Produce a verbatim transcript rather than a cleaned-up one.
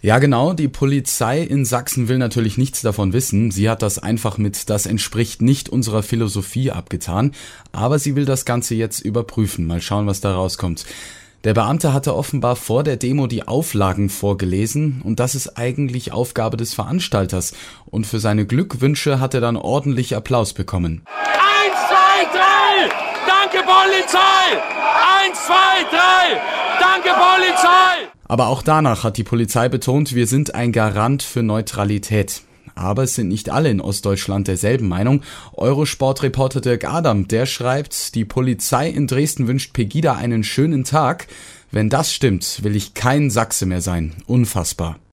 Ja, genau, die Polizei in Sachsen will natürlich nichts davon wissen. Sie hat das einfach mit "das entspricht nicht unserer Philosophie" abgetan. Aber sie will das Ganze jetzt überprüfen. Mal schauen, was da rauskommt. Der Beamte hatte offenbar vor der Demo die Auflagen vorgelesen und das ist eigentlich Aufgabe des Veranstalters. Und für seine Glückwünsche hat er dann ordentlich Applaus bekommen. Eins, zwei, drei! Danke, Polizei! Eins, zwei, drei! Danke, Polizei! Aber auch danach hat die Polizei betont, wir sind ein Garant für Neutralität. Aber es sind nicht alle in Ostdeutschland derselben Meinung. Eurosport-Reporter Dirk Adam, der schreibt, die Polizei in Dresden wünscht Pegida einen schönen Tag. Wenn das stimmt, will ich kein Sachse mehr sein. Unfassbar.